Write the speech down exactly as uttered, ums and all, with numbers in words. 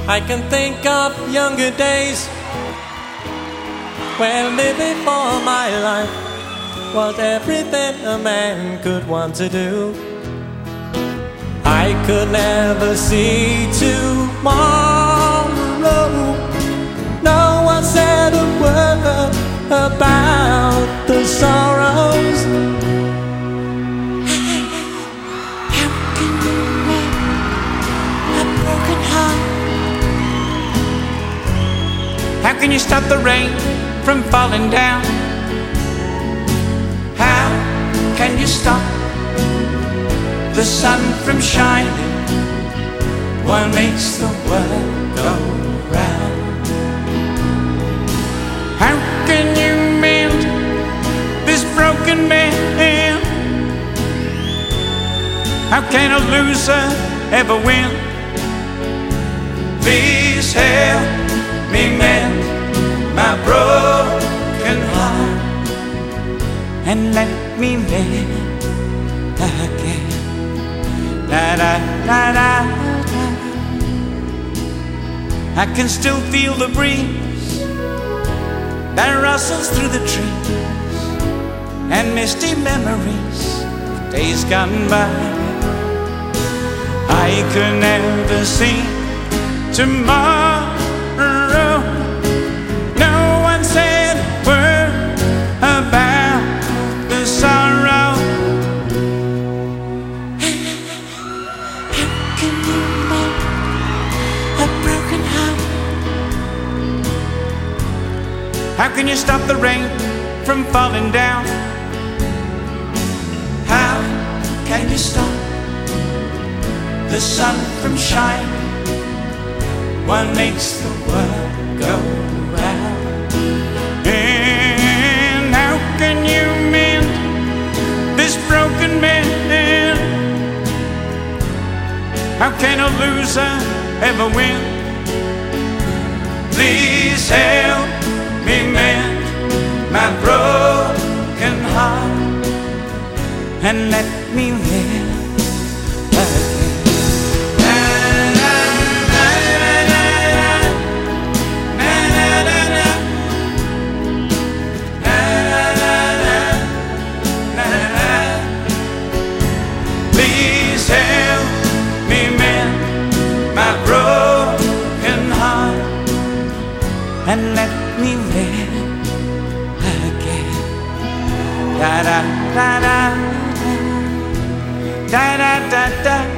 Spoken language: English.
I can think of younger days when living for my life was everything a man could want to do. I could never see tomorrow. No one said a word about the sorrows. How can you mend a broken heart? How can you stop the rain from falling down? How can you stop the sun from shining? What makes the world go round? How can you mend this broken man? How can a loser ever win? Please help me mend my broken heart and let me live again. Da da da da da. I can still feel the breeze that rustles through the trees and misty memories of days gone by. I could never see tomorrow. No one said a word about the sorrow. How can you mend a broken heart? How can you stop the rain from falling down? How can you stop the sun from shining? What makes the world go round? And how can you mend this broken man? How can a loser ever win? Please help me mend my broken heart and let me live again. Please help me mend my broken heart and let me live again. Da da da da da da da da.